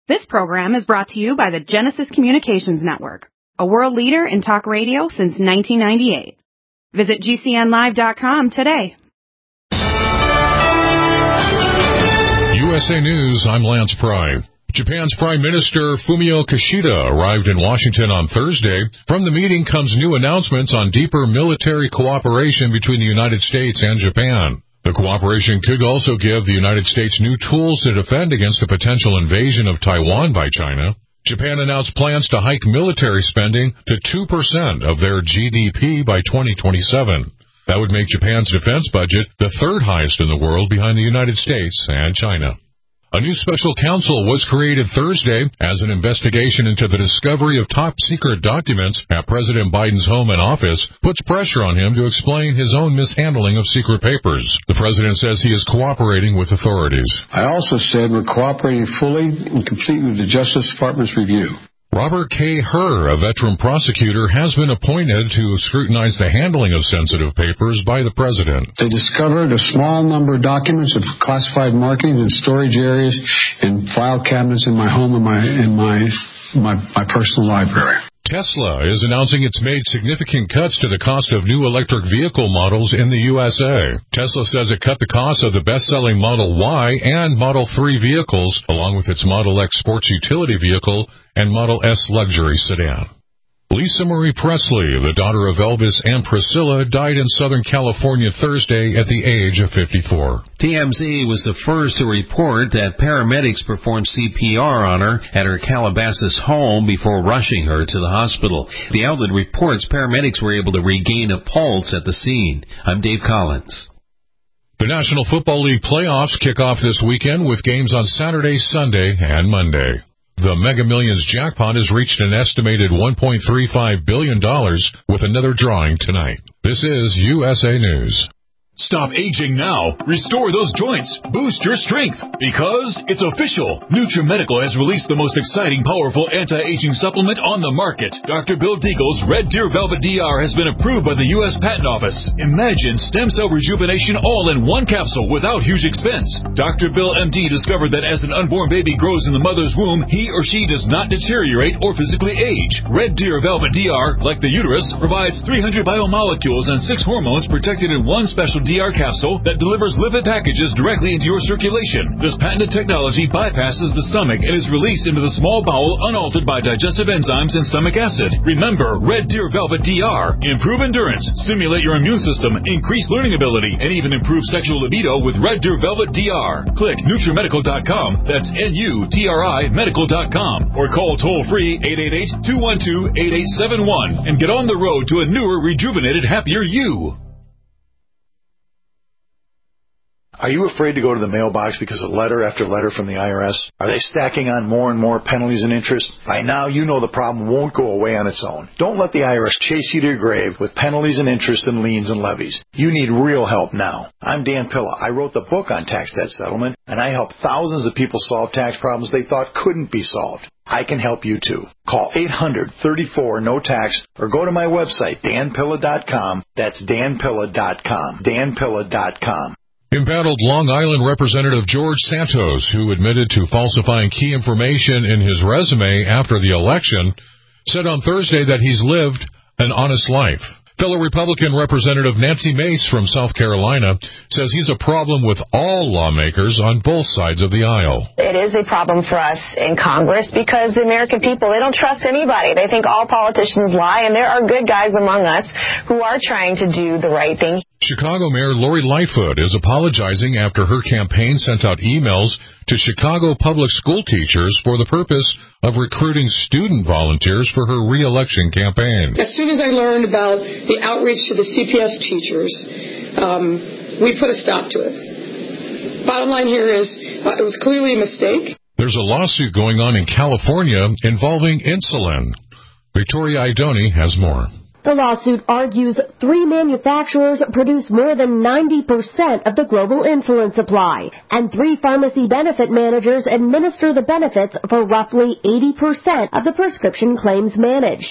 This program is brought to you by the Genesis Communications Network, a world leader in talk radio since 1998. Visit GCNlive.com today. USA News, I'm Lance Pry. Japan's Prime Minister Fumio Kishida arrived in Washington on Thursday. From the meeting comes new announcements on deeper military cooperation between the United States and Japan. The cooperation could also give the United States new tools to defend against a potential invasion of Taiwan by China. Japan announced plans to hike military spending to 2% of their GDP by 2027. That would make Japan's defense budget the third highest in the world behind the United States and China. A new special counsel was created Thursday as an investigation into the discovery of top-secret documents at President Biden's home and office puts pressure on him to explain his own mishandling of secret papers. The president says he is cooperating with authorities. I also said we're cooperating fully and completely with the Justice Department's review. Robert K. Hur, a veteran prosecutor, has been appointed to scrutinize the handling of sensitive papers by the president. They discovered a small number of documents of classified markings in storage areas and file cabinets in my home and my personal library. Tesla is announcing it's made significant cuts to the cost of new electric vehicle models in the USA. Tesla says it cut the cost of the best-selling Model Y and Model 3 vehicles, along with its Model X sports utility vehicle and Model S luxury sedan. Lisa Marie Presley, the daughter of Elvis and Priscilla, died in Southern California Thursday at the age of 54. TMZ was the first to report that paramedics performed CPR on her at her Calabasas home before rushing her to the hospital. The outlet reports paramedics were able to regain a pulse at the scene. I'm Dave Collins. The National Football League playoffs kick off this weekend with games on Saturday, Sunday, and Monday. The Mega Millions jackpot has reached an estimated $1.35 billion with another drawing tonight. This is USA News. Stop aging now. Restore those joints. Boost your strength. Because it's official. NutriMedical has released the most exciting, powerful anti-aging supplement on the market. Dr. Bill Deagle's Red Deer Velvet DR has been approved by the U.S. Patent Office. Imagine stem cell rejuvenation all in one capsule without huge expense. Dr. Bill MD discovered that as an unborn baby grows in the mother's womb, he or she does not deteriorate or physically age. Red Deer Velvet DR, like the uterus, provides 300 biomolecules and 6 hormones protected in one special DR capsule that delivers lipid packages directly into your circulation. This patented technology bypasses the stomach and is released into the small bowel unaltered by digestive enzymes and stomach acid. Remember, Red Deer Velvet DR. Improve endurance, stimulate your immune system, increase learning ability, and even improve sexual libido with Red Deer Velvet DR. Click NutriMedical.com, that's NUTRI Medical.com, or call toll-free 888-212-8871 and get on the road to a newer, rejuvenated, happier you. Are you afraid to go to the mailbox because of letter after letter from the IRS? Are they stacking on more and more penalties and interest? By now, you know the problem won't go away on its own. Don't let the IRS chase you to your grave with penalties and interest and liens and levies. You need real help now. I'm Dan Pilla. I wrote the book on tax debt settlement, and I help thousands of people solve tax problems they thought couldn't be solved. I can help you too. Call 800-34-NO-TAX or go to my website, danpilla.com. That's danpilla.com. danpilla.com. Embattled Long Island Representative George Santos, who admitted to falsifying key information in his resume after the election, said on Thursday that he's lived an honest life. Fellow Republican Representative Nancy Mace from South Carolina says he's a problem with all lawmakers on both sides of the aisle. It is a problem for us in Congress because the American people, they don't trust anybody. They think all politicians lie, and there are good guys among us who are trying to do the right thing. Chicago Mayor Lori Lightfoot is apologizing after her campaign sent out emails to Chicago public school teachers for the purpose of recruiting student volunteers for her re-election campaign. As soon as I learned about the outreach to the CPS teachers, we put a stop to it. Bottom line here is it was clearly a mistake. There's a lawsuit going on in California involving insulin. Victoria Idoni has more. The lawsuit argues 3 manufacturers produce more than 90% of the global insulin supply, and 3 pharmacy benefit managers administer the benefits for roughly 80% of the prescription claims managed.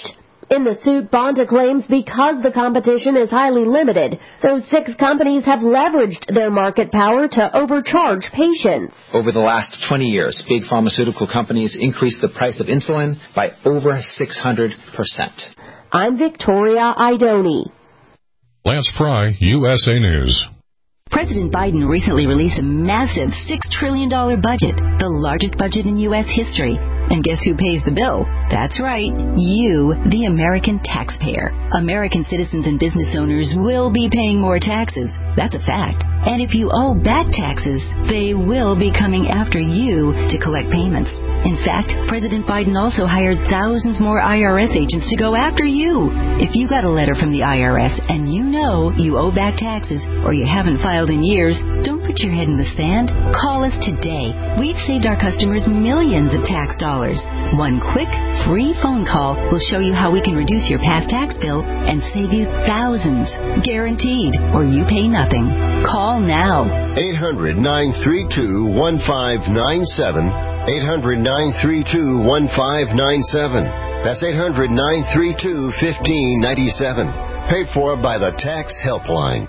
In the suit, Bonta claims because the competition is highly limited, those 6 companies have leveraged their market power to overcharge patients. Over the last 20 years, big pharmaceutical companies increased the price of insulin by over 600%. I'm Victoria Idoni. Lance Pry, USA News. President Biden recently released a massive $6 trillion budget, the largest budget in U.S. history. And guess who pays the bill? That's right, you, the American taxpayer. American citizens and business owners will be paying more taxes. That's a fact. And if you owe back taxes, they will be coming after you to collect payments. In fact, President Biden also hired thousands more IRS agents to go after you. If you got a letter from the IRS and you know you owe back taxes or you haven't filed in years, don't put your head in the sand. Call us today. We've saved our customers millions of tax dollars. One quick, free phone call will show you how we can reduce your past tax bill and save you thousands. Guaranteed, or you pay nothing. Call now. 800-932-1597. 800-932-1597. That's 800-932-1597. Paid for by the Tax Helpline.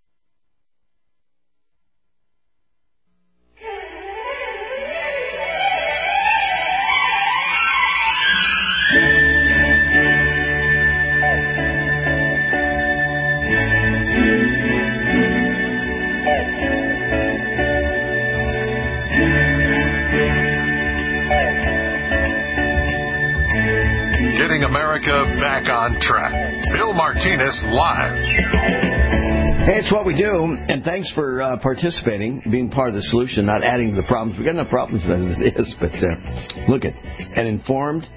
America back on track. Bill Martinez live. Hey, it's what we do, and thanks for participating, being part of the solution, not adding to the problems. We've got enough problems as it is, but look at an informed,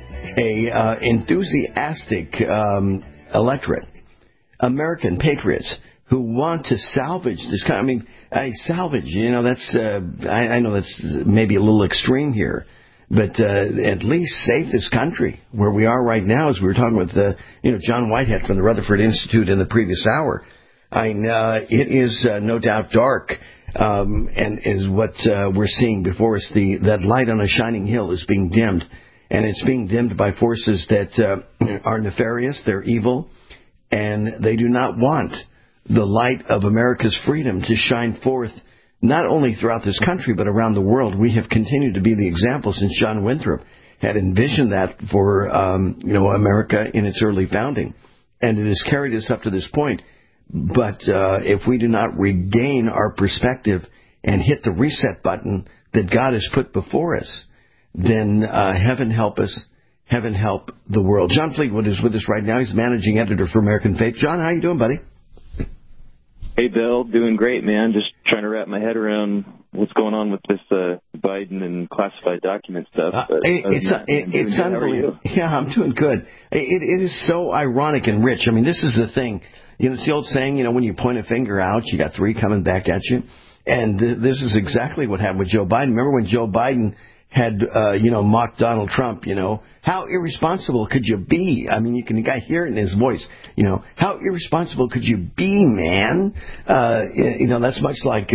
enthusiastic electorate, American patriots who want to salvage this kind. I mean, salvage. You know, that's I know that's maybe a little extreme here. But at least save this country where we are right now, as we were talking with John Whitehead from the Rutherford Institute in the previous hour. It is no doubt dark, and is what we're seeing before us. That light on a shining hill is being dimmed, and it's being dimmed by forces that are nefarious, they're evil, and they do not want the light of America's freedom to shine forth not only throughout this country, but around the world. We have continued to be the example since John Winthrop had envisioned that for, America in its early founding. And it has carried us up to this point. But if we do not regain our perspective and hit the reset button that God has put before us, then heaven help us, heaven help the world. John Fleetwood is with us right now. He's managing editor for American Faith. John, how you doing, buddy? Hey, Bill, doing great, man. Just trying to wrap my head around what's going on with this Biden and classified document stuff. It's unbelievable. Yeah, I'm doing good. It is so ironic and rich. I mean, this is the thing. It's the old saying, when you point a finger out, you got 3 coming back at you. And this is exactly what happened with Joe Biden. Remember when Joe Biden had, mocked Donald Trump, how irresponsible could you be? I mean, you can hear it in his voice, how irresponsible could you be, man? That's much like,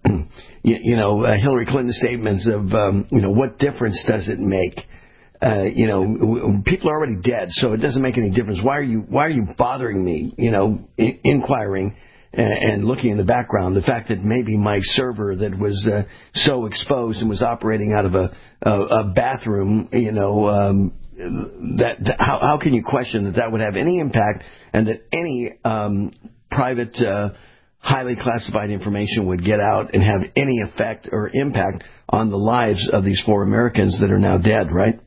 Hillary Clinton's statements of, what difference does it make? People are already dead, so it doesn't make any difference. Why are you bothering me, inquiring and looking in the background? The fact that maybe my server that was so exposed and was operating out of a bathroom, how can you question that would have any impact, and that any private, highly classified information would get out and have any effect or impact on the lives of these 4 Americans that are now dead, right?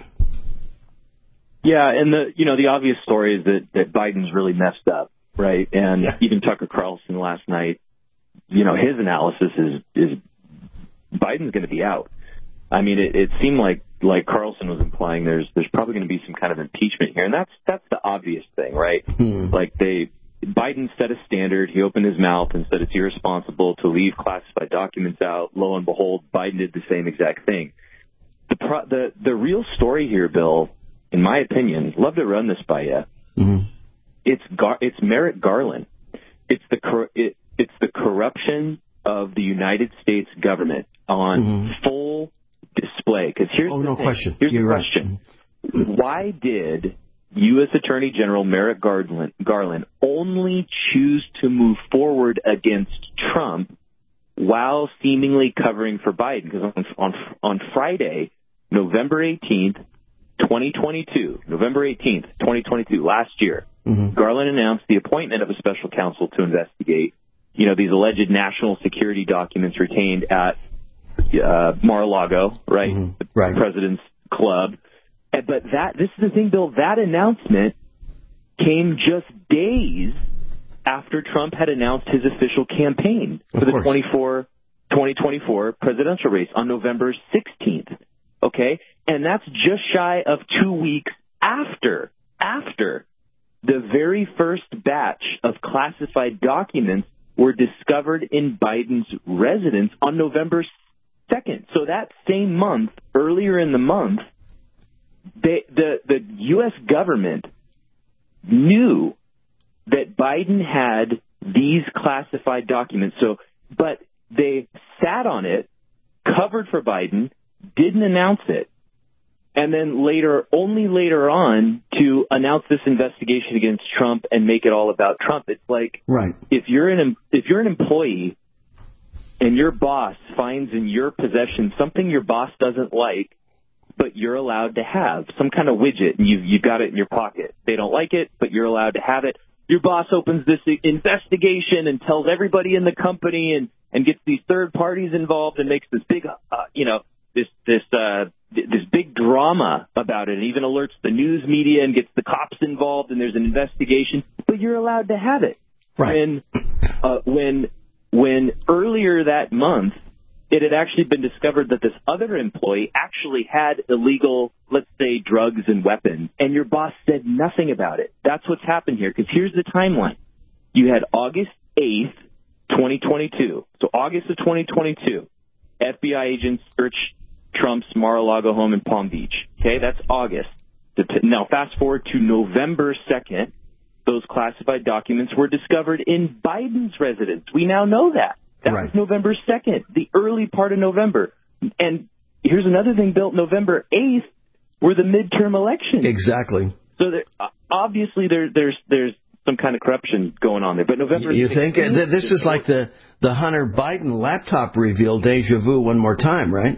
Yeah, and the obvious story is that Biden's really messed up. Right, and even Tucker Carlson last night, his analysis is Biden's going to be out. I mean, it seemed like Carlson was implying there's probably going to be some kind of impeachment here, and that's the obvious thing, right? Biden set a standard. He opened his mouth and said it's irresponsible to leave classified documents out. Lo and behold, Biden did the same exact thing. The real story here, Bill, in my opinion, love to run this by you. Mm-hmm. It's Merrick Garland. It's the corruption of the United States government on full display. Because here's the question. Why did U.S. Attorney General Merrick Garland only choose to move forward against Trump while seemingly covering for Biden? Because on Friday, November 18th, 2022, last year, Garland announced the appointment of a special counsel to investigate, these alleged national security documents retained at Mar-a-Lago, right? The president's club. But this is the thing, Bill, that announcement came just days after Trump had announced his official campaign for the 2024 presidential race on November 16th. Okay? And that's just shy of 2 weeks after the very first batch of classified documents were discovered in Biden's residence on November 2nd. So that same month, earlier in the month, the U.S. government knew that Biden had these classified documents. But they sat on it, covered for Biden, didn't announce it, and then only later on to announce this investigation against Trump and make it all about Trump. It's like if you're an employee and your boss finds in your possession something your boss doesn't like, but you're allowed to have some kind of widget, and you've got it in your pocket. They don't like it, but you're allowed to have it. Your boss opens this investigation and tells everybody in the company and gets these third parties involved and makes this big, this big drama about it, and even alerts the news media and gets the cops involved, and there's an investigation. But you're allowed to have it. Right. When earlier that month, it had actually been discovered that this other employee actually had illegal, let's say, drugs and weapons, and your boss said nothing about it. That's what's happened here, because here's the timeline. You had August 8th, 2022. So August of 2022, FBI agents search Trump's Mar-a-Lago home in Palm Beach. Okay, that's August. Now, fast forward to November 2nd, those classified documents were discovered in Biden's residence. We now know that. That was November 2nd, the early part of November. And here's another thing, Bill. November 8th were the midterm elections. Exactly. So obviously there's some kind of corruption going on there. But November 16th, you think this is like the Hunter Biden laptop reveal, deja vu one more time, right?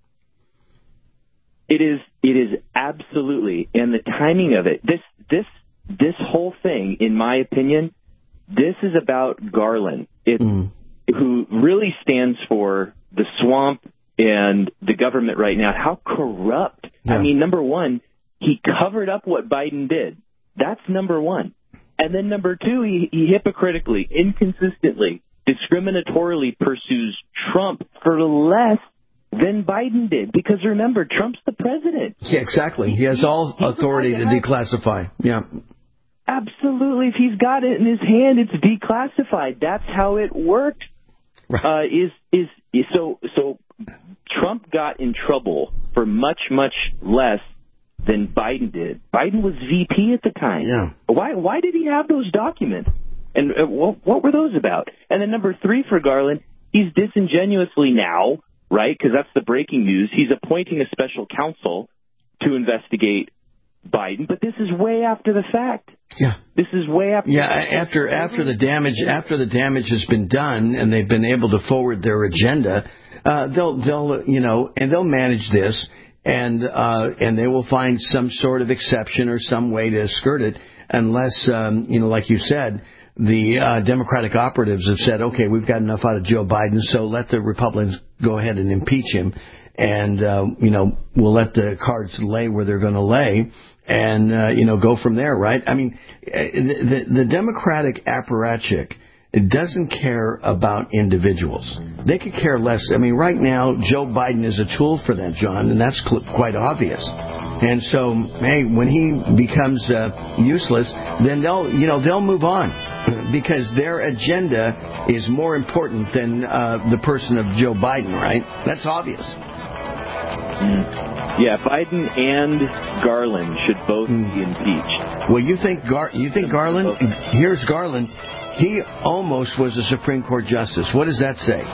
It is absolutely. And the timing of it, this whole thing, in my opinion, this is about Garland. Who really stands for the swamp and the government right now, how corrupt. Yeah. I mean, number one, he covered up what Biden did. That's number one. And then number two, he hypocritically, inconsistently, discriminatorily pursues Trump for less than Biden did. Because remember, Trump's the president. Yeah, exactly. He has all authority to declassify. Yeah. Absolutely. If he's got it in his hand, it's declassified. That's how it works. Right. So Trump got in trouble for much, much less than Biden did. Biden was VP at the time. Yeah. Why did he have those documents? And what were those about? And then number three for Garland, he's disingenuously now, right, because that's the breaking news, he's appointing a special counsel to investigate Biden, but this is way after the fact. Yeah, this is way after. Yeah, after the damage has been done, and they've been able to forward their agenda, they'll manage this, and they will find some sort of exception or some way to skirt it, unless like you said, the Democratic operatives have said, okay, we've got enough out of Joe Biden, so let the Republicans go ahead and impeach him. And, we'll let the cards lay where they're going to lay and, go from there, right? I mean, the Democratic apparatchik doesn't care about individuals. They could care less. I mean, right now, Joe Biden is a tool for that, John, and that's quite obvious. And so, hey, when he becomes useless, then they'll move on because their agenda is more important than the person of Joe Biden, right? That's obvious. Yeah, Biden and Garland should both be impeached. Well, you think Garland? Here's Garland. He almost was a Supreme Court justice. What does that say?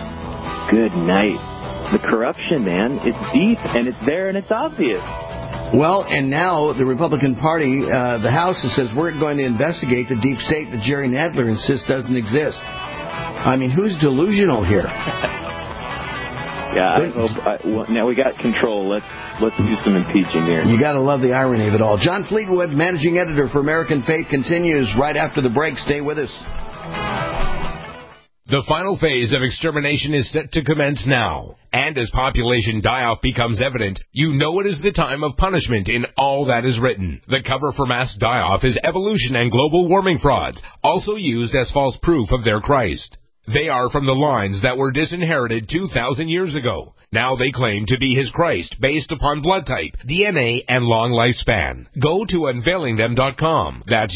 Good night. The corruption, man, it's deep and it's there and it's obvious. Well, and now the Republican Party, the House, says we're going to investigate the deep state that Jerry Nadler insists doesn't exist. I mean, who's delusional here? Yeah, I hope. Now we got control. Let's do some impeaching here. You got to love the irony of it all. John Fleetwood, managing editor for American Faith, continues right after the break. Stay with us. The final phase of extermination is set to commence now. And as population die-off becomes evident, you know it is the time of punishment in all that is written. The cover for mass die-off is evolution and global warming frauds, also used as false proof of their Christ. They are from the lines that were disinherited 2,000 years ago. Now they claim to be his Christ based upon blood type, DNA, and long lifespan. Go to unveilingthem.com. That's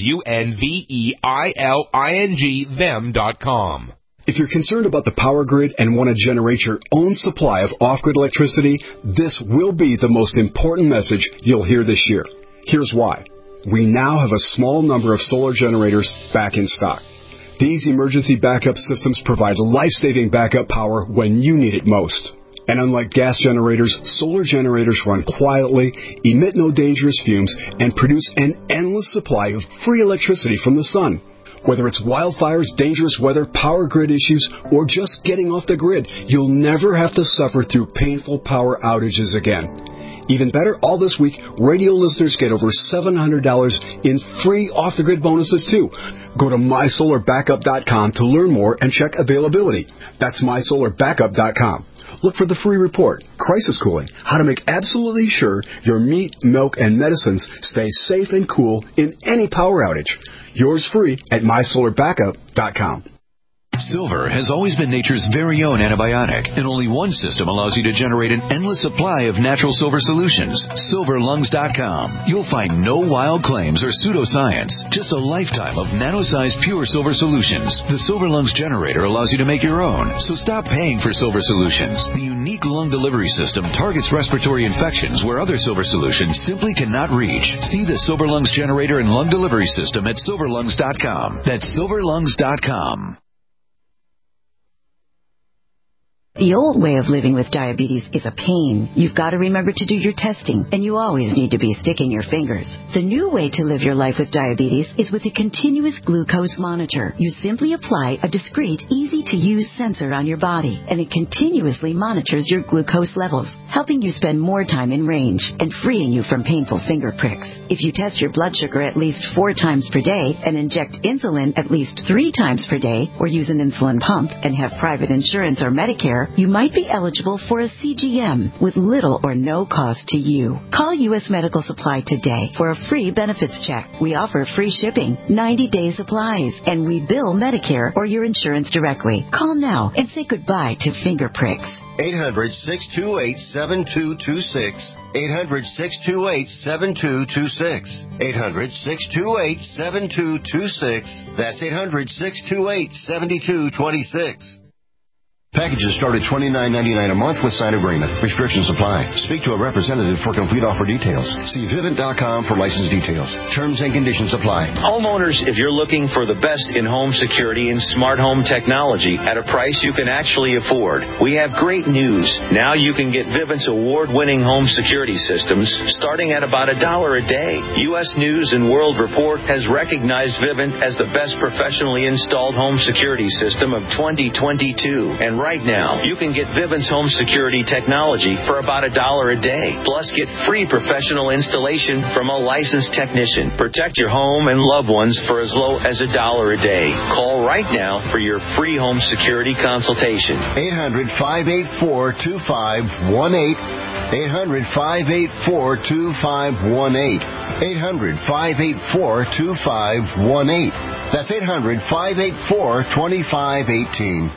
UNVEILING them.com. If you're concerned about the power grid and want to generate your own supply of off-grid electricity, this will be the most important message you'll hear this year. Here's why. We now have a small number of solar generators back in stock. These emergency backup systems provide life-saving backup power when you need it most. And unlike gas generators, solar generators run quietly, emit no dangerous fumes, and produce an endless supply of free electricity from the sun. Whether it's wildfires, dangerous weather, power grid issues, or just getting off the grid, you'll never have to suffer through painful power outages again. Even better, all this week, radio listeners get over $700 in free off-the-grid bonuses, too. Go to mysolarbackup.com to learn more and check availability. That's mysolarbackup.com. Look for the free report, Crisis Cooling, how to make absolutely sure your meat, milk, and medicines stay safe and cool in any power outage. Yours free at mysolarbackup.com. Silver has always been nature's very own antibiotic, and only one system allows you to generate an endless supply of natural silver solutions. SilverLungs.com. You'll find no wild claims or pseudoscience, just a lifetime of nano-sized pure silver solutions. The Silver Lungs generator allows you to make your own, so stop paying for silver solutions. The unique lung delivery system targets respiratory infections where other silver solutions simply cannot reach. See the Silver Lungs generator and lung delivery system at SilverLungs.com. That's SilverLungs.com. The old way of living with diabetes is a pain. You've got to remember to do your testing, and you always need to be sticking your fingers. The new way to live your life with diabetes is with a continuous glucose monitor. You simply apply a discreet, easy-to-use sensor on your body, and it continuously monitors your glucose levels, helping you spend more time in range and freeing you from painful finger pricks. If you test your blood sugar at least 4 times per day and inject insulin at least 3 times per day, or use an insulin pump and have private insurance or Medicare, you might be eligible for a CGM with little or no cost to you. Call U.S. Medical Supply today for a free benefits check. We offer free shipping, 90-day supplies, and we bill Medicare or your insurance directly. Call now and say goodbye to finger pricks. 800-628-7226. 800-628-7226. 800-628-7226. That's 800-628-7226. Packages start at $29.99 a month with signed agreement. Restrictions apply. Speak to a representative for complete offer details. See Vivint.com for license details. Terms and conditions apply. Homeowners, if you're looking for the best in home security and smart home technology at a price you can actually afford, we have great news. Now you can get Vivint's award-winning home security systems starting at about $1 a day. U.S. News and World Report has recognized Vivint as the best professionally installed home security system of 2022. And right now, you can get Vivint's home security technology for about $1 a day. Plus, get free professional installation from a licensed technician. Protect your home and loved ones for as low as $1 a day. Call right now for your free home security consultation. 800-584-2518. 800-584-2518. 800-584-2518. That's 800-584-2518.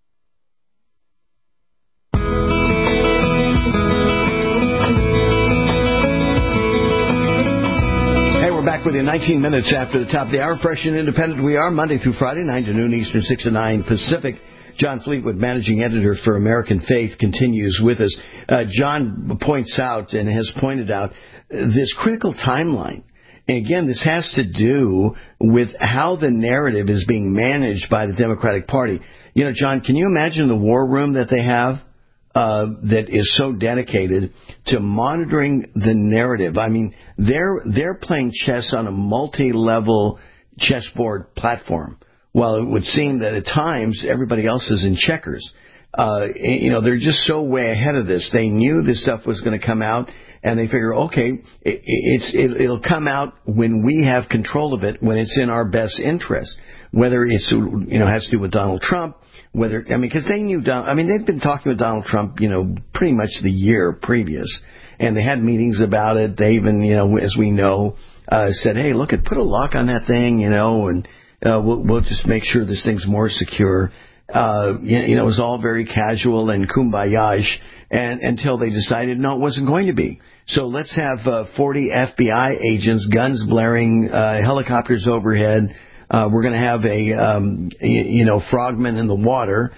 Back with you 19 minutes after the top of the hour. Fresh and independent we are, Monday through Friday, 9 to noon Eastern, 6 to 9 Pacific. John Fleetwood, managing editor for American Faith, continues with us. John points out and has pointed out this critical timeline. And again, this has to do with how the narrative is being managed by the Democratic Party. You know, John, can you imagine the war room that they have that is so dedicated to monitoring the narrative. I mean, they're playing chess on a multi-level chessboard platform. While it would seem that at times everybody else is in checkers. They're just so way ahead of this. They knew this stuff was going to come out, and they figure, okay, it'll come out when we have control of it, when it's in our best interest. Whether it's has to do with Donald Trump, because they knew they've been talking with Donald Trump, pretty much the year previous, and they had meetings about it. They even, as we know, said, hey, look, put a lock on that thing, and we'll just make sure this thing's more secure. It was all very casual and kumbaya, and until they decided no, it wasn't going to be. So let's have 40 FBI agents, guns blaring, helicopters overhead. We're going to have a frogmen in the water.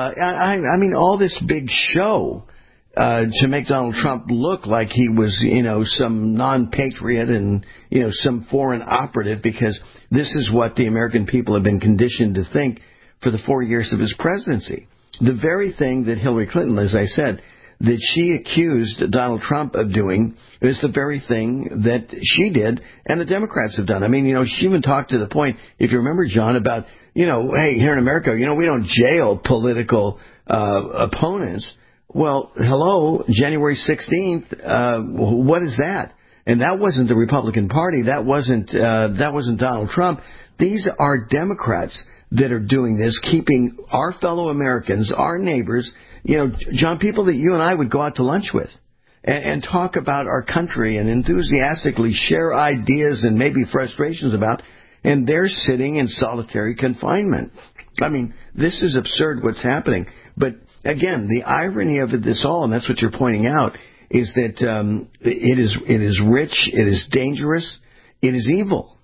All this big show to make Donald Trump look like he was, some non-patriot and, some foreign operative, because this is what the American people have been conditioned to think for the 4 years of his presidency. The very thing that Hillary Clinton, as I said, that she accused Donald Trump of doing is the very thing that she did and the Democrats have done. She even talked to the point, if you remember, John, about, hey, here in America, we don't jail political opponents. Well, hello, January 16th, what is that? And that wasn't the Republican Party. That wasn't Donald Trump. These are Democrats that are doing this, keeping our fellow Americans, our neighbors, John, people that you and I would go out to lunch with and talk about our country and enthusiastically share ideas and maybe frustrations about, and they're sitting in solitary confinement. This is absurd what's happening. But again, the irony of this all, and that's what you're pointing out, is that it is rich, it is dangerous, it is evil.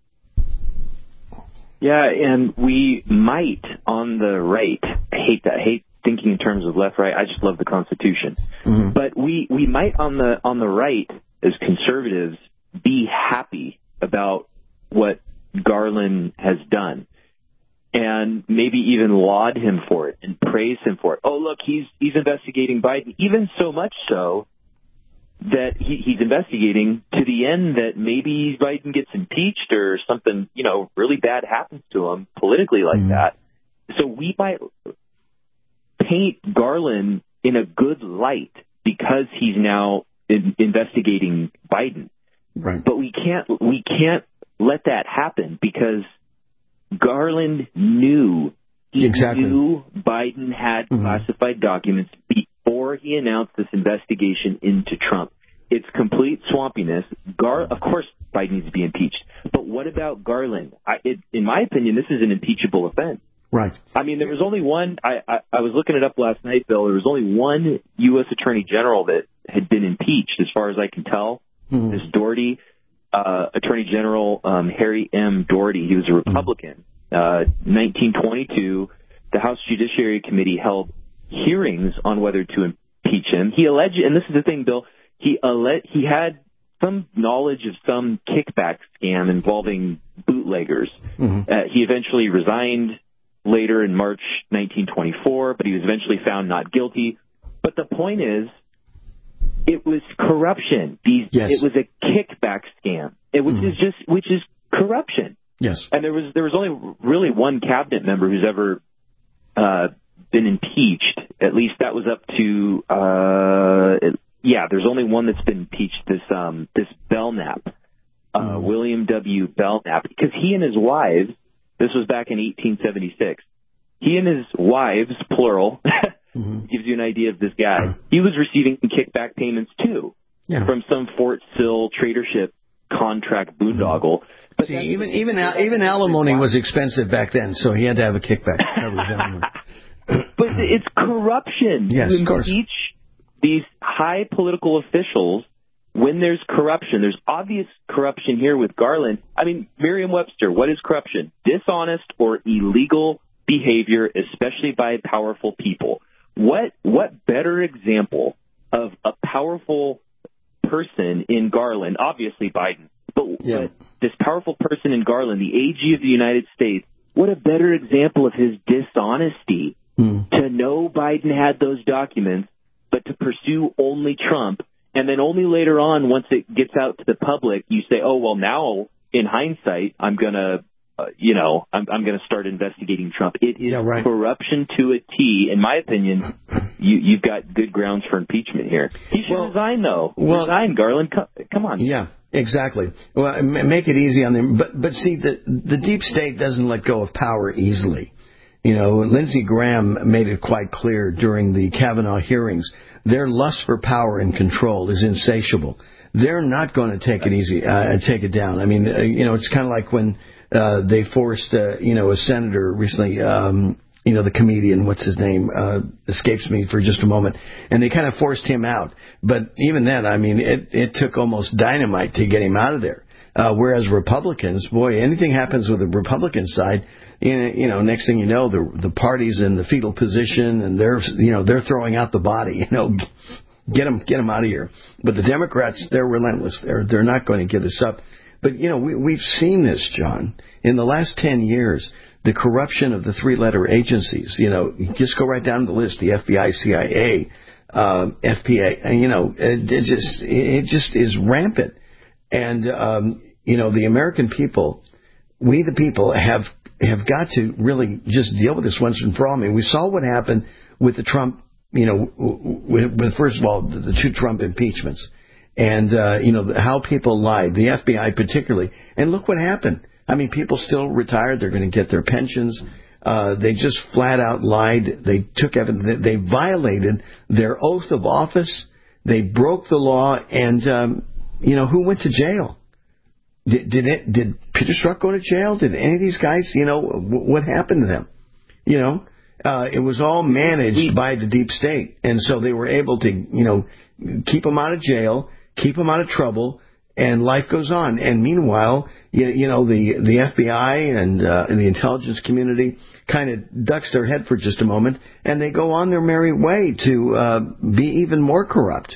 Yeah, and we might on the right, I hate thinking in terms of left, right. I just love the Constitution. Mm-hmm. But we might on the right, as conservatives, be happy about what Garland has done, and maybe even laud him for it and praise him for it. Oh, look, he's investigating Biden, even so much so that he's investigating to the end that maybe Biden gets impeached or something, really bad happens to him politically like that. So we might paint Garland in a good light because he's now investigating Biden. Right. But we can't let that happen, because Garland knew Biden had classified documents before he announced this investigation into Trump. It's complete swampiness. Of course, Biden needs to be impeached. But what about Garland? In my opinion, this is an impeachable offense. Right. There was only one. I was looking it up last night, Bill. There was only one U.S. Attorney General that had been impeached, as far as I can tell. This Doherty, Attorney General Harry M. Doherty. He was a Republican. 1922, the House Judiciary Committee held hearings on whether to impeach him. He alleged, and this is the thing, Bill, he had some knowledge of some kickback scam involving bootleggers. He eventually resigned later in March 1924, but he was eventually found not guilty. But the point is, it was corruption. It was a kickback scam, which is corruption. Yes. And there was only really one cabinet member who's ever been impeached. At least that was up to there's only one that's been impeached. This Belknap, William W. Belknap, because he and his wives. This was back in 1876. He and his wives, plural, gives you an idea of this guy. He was receiving kickback payments too from some Fort Sill tradership contract boondoggle. But see, even alimony was expensive back then, so he had to have a kickback. But it's corruption. Yes, of course. Impeach these high political officials when there's corruption. There's obvious corruption here with Garland. Merriam-Webster, what is corruption? Dishonest or illegal behavior, especially by powerful people. What better example of a powerful person in Garland, obviously Biden, but this powerful person in Garland, the AG of the United States, what a better example of his dishonesty to know Biden had those documents, but to pursue only Trump. And then only later on, once it gets out to the public, you say, oh, well, now in hindsight, I'm going to, I'm going to start investigating Trump. It is corruption to a T. In my opinion, you've got good grounds for impeachment here. He should resign, though. Resign, Garland. Come on. Yeah, exactly. Well, make it easy on them. But see, the deep state doesn't let go of power easily. Lindsey Graham made it quite clear during the Kavanaugh hearings. Their lust for power and control is insatiable. They're not going to take it easy, take it down. I mean, it's kind of like when they forced, a senator recently, the comedian, what's his name, escapes me for just a moment, and they kind of forced him out. But even then, I mean, it took almost dynamite to get him out of there. Whereas Republicans, boy, anything happens with the Republican side, next thing you know, the party's in the fetal position and they're throwing out the body, get them out of here. But the Democrats, they're relentless. They're not going to give this up. But, we've seen this, John, in the last 10 years, the corruption of the three-letter agencies, just go right down the list, the FBI, CIA, FPA, and, it just is rampant. And, the American people, we the people have got to really just deal with this once and for all. I mean, we saw what happened with the Trump, with first of all, the two Trump impeachments and, how people lied, the FBI particularly. And look what happened. I mean, people still retired. They're going to get their pensions. They just flat out lied. They took evidence. They violated their oath of office. They broke the law. And, who went to jail? Did Peter Strzok go to jail? Did any of these guys, what happened to them? It was all managed by the deep state. And so they were able to, keep them out of jail, keep them out of trouble, and life goes on. And meanwhile, the FBI and the intelligence community kind of ducks their head for just a moment, and they go on their merry way to be even more corrupt.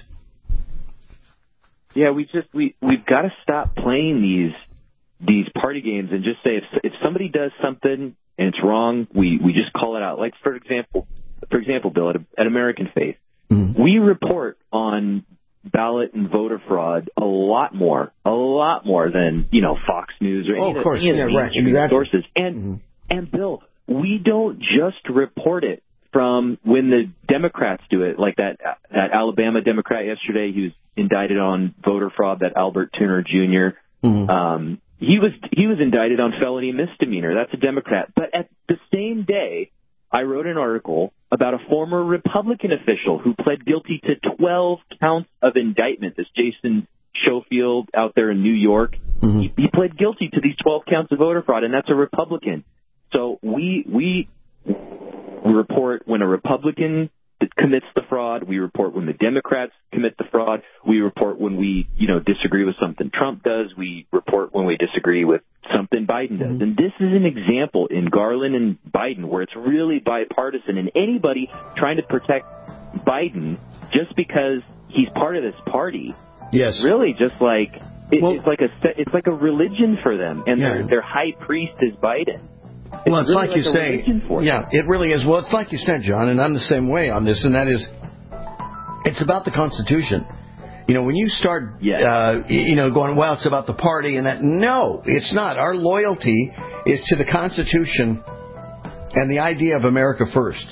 Yeah, we've got to stop playing these party games and just say if somebody does something and it's wrong, we just call it out. Like for example, Bill, at American Faith, we report on ballot and voter fraud a lot more than Fox News or any of the sources. And Bill, we don't just report it from when the Democrats do it, like that Alabama Democrat yesterday, he was indicted on voter fraud, that Albert Turner Jr. He was indicted on felony misdemeanor. That's a Democrat. But at the same day, I wrote an article about a former Republican official who pled guilty to 12 counts of indictment. This Jason Schofield out there in New York, he pled guilty to these 12 counts of voter fraud, and that's a Republican. So we report when a Republican commits the fraud. We report when the Democrats commit the fraud. We report when we, disagree with something Trump does. We report when we disagree with something Biden does. And this is an example in Garland and Biden where it's really bipartisan, and anybody trying to protect Biden just because he's part of this party, really just like it's like a religion for them, and their high priest is Biden. Well, it's really like you say. Yeah, it really is. Well, it's like you said, John, and I'm the same way on this, and that is, it's about the Constitution. When you start, going, well, it's about the party and that. No, it's not. Our loyalty is to the Constitution and the idea of America first.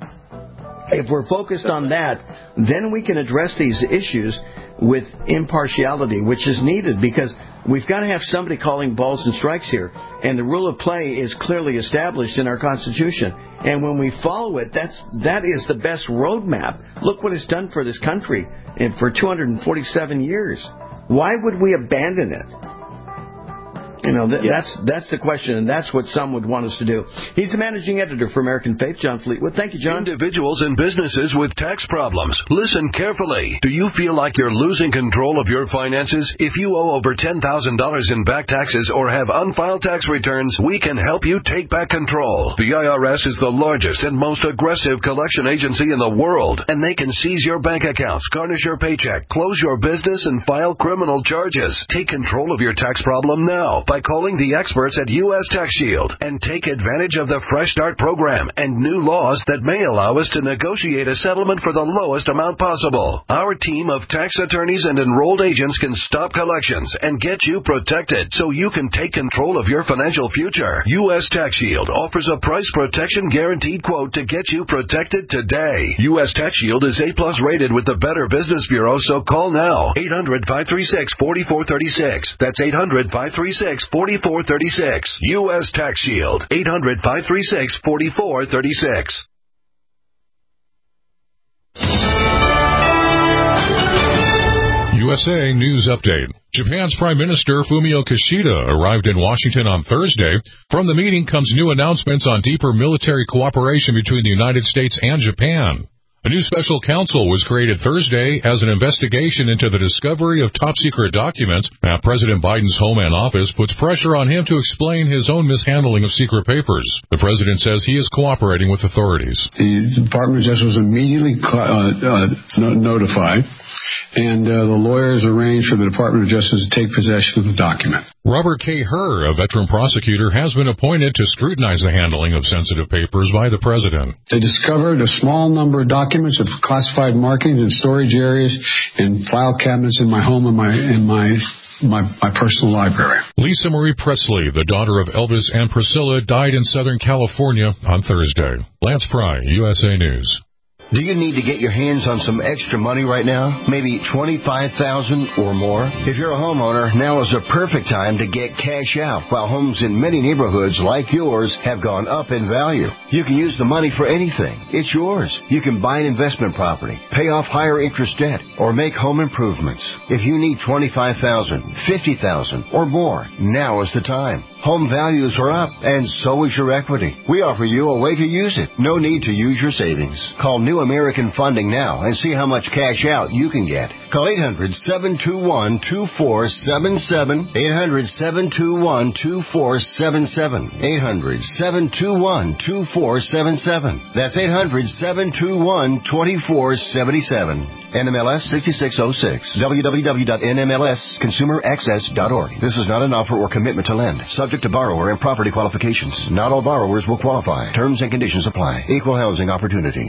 If we're focused on that, then we can address these issues with impartiality, which is needed, because we've got to have somebody calling balls and strikes here. And the rule of play is clearly established in our Constitution. And when we follow it, that is the best roadmap. Look what it's done for this country for 247 years. Why would we abandon it? That's the question, and that's what some would want us to do. He's the managing editor for American Faith, John Fleetwood. Thank you, John. Individuals and businesses with tax problems, listen carefully. Do you feel like you're losing control of your finances? If you owe over $10,000 in back taxes or have unfiled tax returns, we can help you take back control. The IRS is the largest and most aggressive collection agency in the world, and they can seize your bank accounts, garnish your paycheck, close your business, and file criminal charges. Take control of your tax problem now by by calling the experts at U.S. Tax Shield and take advantage of the Fresh Start program and new laws that may allow us to negotiate a settlement for the lowest amount possible. Our team of tax attorneys and enrolled agents can stop collections and get you protected so you can take control of your financial future. U.S. Tax Shield offers a price protection guaranteed quote to get you protected today. U.S. Tax Shield is A+ rated with the Better Business Bureau, so call now. 800-536-4436. That's 800-536-4436. U.S. Tax Shield. 800-536-4436. USA News Update. Japan's Prime Minister Fumio Kishida arrived in Washington on Thursday. From the meeting comes new announcements on deeper military cooperation between the United States and Japan. A new special counsel was created Thursday as an investigation into the discovery of top-secret documents. Now, President Biden's Homeland Office puts pressure on him to explain his own mishandling of secret papers. The president says he is cooperating with authorities. The Department of Justice was immediately notified, and the lawyers arranged for the Department of Justice to take possession of the document. Robert K. Hur, a veteran prosecutor, has been appointed to scrutinize the handling of sensitive papers by the president. They discovered a small number of documents of classified markings in storage areas and file cabinets in my home and my personal library. Lisa Marie Presley, the daughter of Elvis and Priscilla, died in Southern California on Thursday. Lance Pry, USA News. Do you need to get your hands on some extra money right now? Maybe $25,000 or more? If you're a homeowner, now is the perfect time to get cash out while homes in many neighborhoods like yours have gone up in value. You can use the money for anything. It's yours. You can buy an investment property, pay off higher interest debt, or make home improvements. If you need $25,000, $50,000 or more, now is the time. Home values are up, and so is your equity. We offer you a way to use it. No need to use your savings. Call New American Funding now and see how much cash out you can get. Call 800-721-2477. 800-721-2477. 800-721-2477. That's 800-721-2477. NMLS 6606. www.nmlsconsumeraccess.org. This is not an offer or commitment to lend. Subject to borrower and property qualifications. Not all borrowers will qualify. Terms and conditions apply. Equal housing opportunity.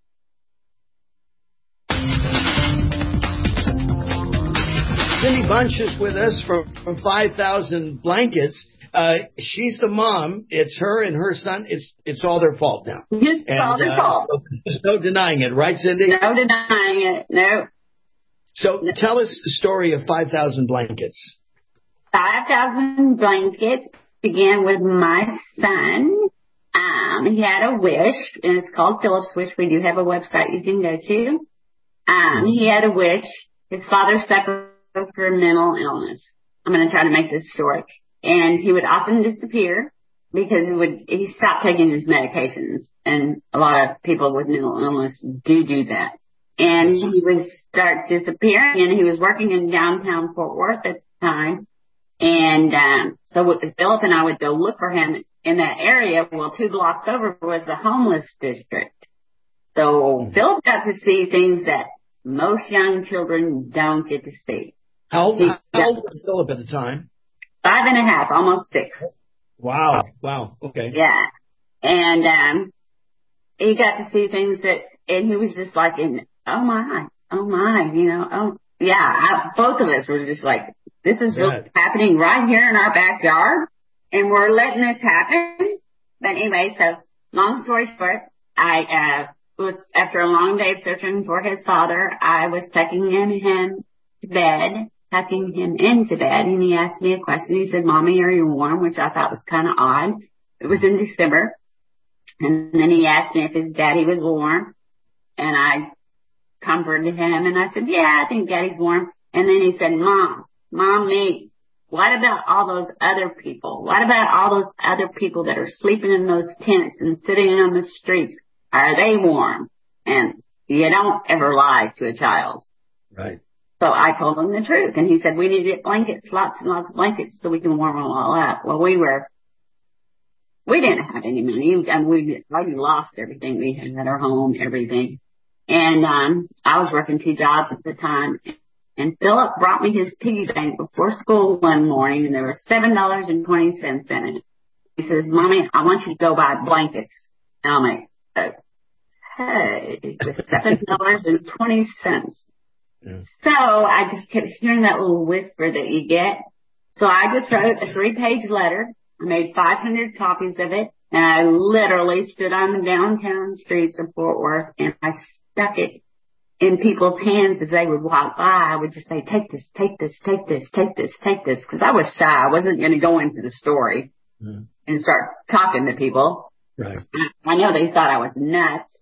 Cindy Bunch is with us from 5,000 Blankets. She's the mom. It's her and her son. It's all their fault now. It's all their fault. So there's no denying it, right, Cindy? No denying it. No. So tell us the story of 5,000 Blankets. 5,000 Blankets began with my son. He had a wish, and it's called Philip's Wish. We do have a website you can go to. He had a wish. His father suffered from mental illness. I'm going to try to make this short. And he would often disappear because he stopped taking his medications. And a lot of people with mental illness do that. And he would start disappearing, and he was working in downtown Fort Worth at the time. And so Philip and I would go look for him in that area. Well, 2 blocks over was the homeless district. So Philip got to see things that most young children don't get to see. How old was Philip at the time? 5.5, almost 6. Wow. Okay. Yeah. And he got to see things and he was just like, oh my, both of us were just like, this is really happening right here in our backyard, and we're letting this happen. But anyway, so long story short, after a long day of searching for his father, I was tucking him into bed, and he asked me a question. He said, "Mommy, are you warm?" Which I thought was kind of odd. It was in December. And then he asked me if his daddy was warm, and I comforted him, and I said, "Yeah, I think Daddy's warm." And then he said, Mommy, what about all those other people? What about all those other people that are sleeping in those tents and sitting on the streets? Are they warm?" And you don't ever lie to a child. Right. So I told him the truth, and he said, "We need to get blankets, lots and lots of blankets, so we can warm them all up." Well, we didn't have any money, and we already lost everything we had at our home, everything. And I was working 2 jobs at the time, And Philip brought me his piggy bank before school one morning, and there was $7.20 in it. He says, Mommy, I want you to go buy blankets. And I'm like, okay, with $7.20. Yeah. So I just kept hearing that little whisper that you get. So I just wrote a 3-page letter. I made 500 copies of it, and I literally stood on the downtown streets of Fort Worth, and I stuck it in people's hands as they would walk by. I would just say, take this, take this, take this, take this, take this, because I was shy. I wasn't going to go into the story and start talking to people. Right. I know they thought I was nuts.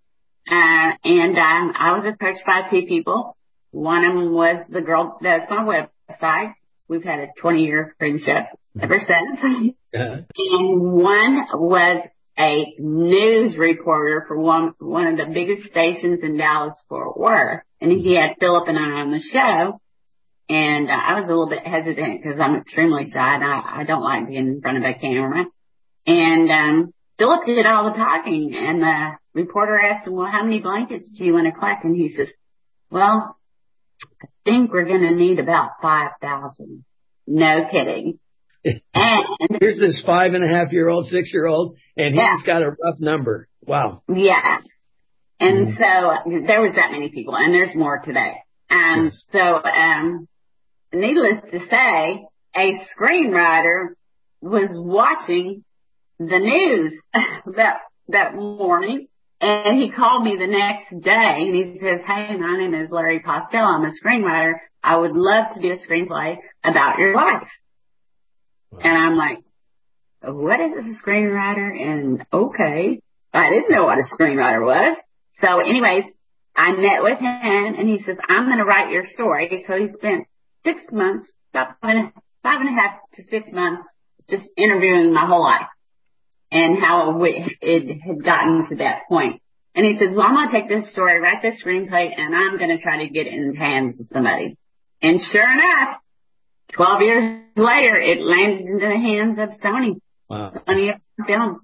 I was approached by 2 people. One of them was the girl that's on my website. We've had a 20-year friendship ever since. And one was a news reporter for one of the biggest stations in Dallas-Fort Worth. And he had Philip and I on the show. And I was a little bit hesitant because I'm extremely shy and I don't like being in front of a camera. And Philip did all the talking, and the reporter asked him, well, how many blankets do you want to collect? And he says, well, I think we're going to need about 5,000. No kidding. And here's this 5.5-year-old, 6-year-old, and he's got a rough number. Wow. Yeah. And so there was that many people, and there's more today. So needless to say, a screenwriter was watching the news that morning, and he called me the next day, and he says, hey, my name is Larry Postel. I'm a screenwriter. I would love to do a screenplay about your life. Wow. And I'm like, what is a screenwriter? And okay, I didn't know what a screenwriter was. So anyways, I met with him, and he says, I'm going to write your story. So he spent 6 months, about 5.5 to 6 months, just interviewing my whole life and how it had gotten to that point. And he says, well, I'm going to take this story, write this screenplay, and I'm going to try to get it in the hands of somebody. And sure enough, 12 years later, it landed into the hands of Sony. Wow. Sony Films.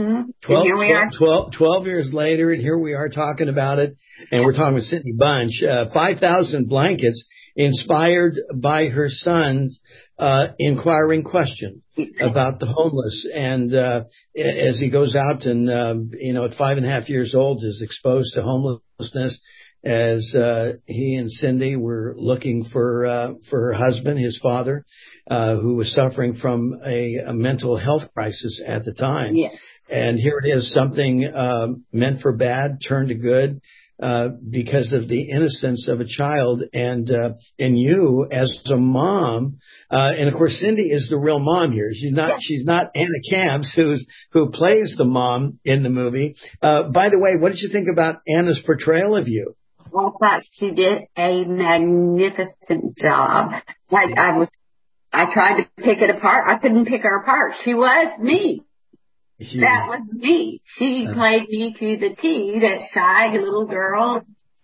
12 years later, and here we are talking about it. And we're talking with Sydney Bunch. 5,000 blankets inspired by her son's inquiring question about the homeless. And as he goes out and, at 5.5 years old, is exposed to homelessness, as he and Cindy were looking for her husband, his father, who was suffering from a mental health crisis at the time. Yes. And here it is, something meant for bad turned to good because of the innocence of a child, and you as a mom, and of course Cindy is the real mom here. She's not Anna Camps, who plays the mom in the movie. By the way, what did you think about Anna's portrayal of you? I thought she did a magnificent job. I tried to pick it apart. I couldn't pick her apart. She was me. That was me. She played me to the T, that shy little girl.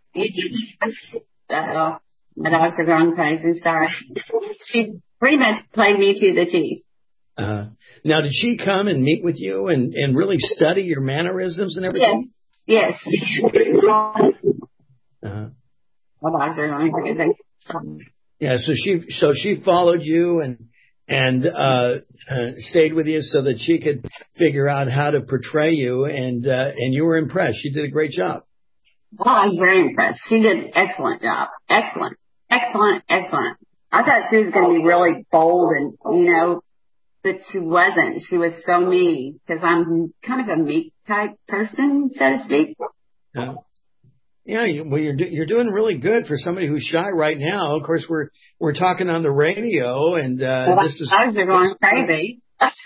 My dogs are going crazy. Sorry. She pretty much played me to the T. Now, did she come and meet with you and really study your mannerisms and everything? Yes. My dogs are going crazy. Yeah, so she followed you and stayed with you so that she could figure out how to portray you, and you were impressed. She did a great job. Oh, I was very impressed. She did an excellent job. Excellent. I thought she was going to be really bold and, but she wasn't. She was so meek, because I'm kind of a meek type person, so to speak. Yeah, you're doing really good for somebody who's shy right now. Of course, we're talking on the radio, and this is. I was going crazy.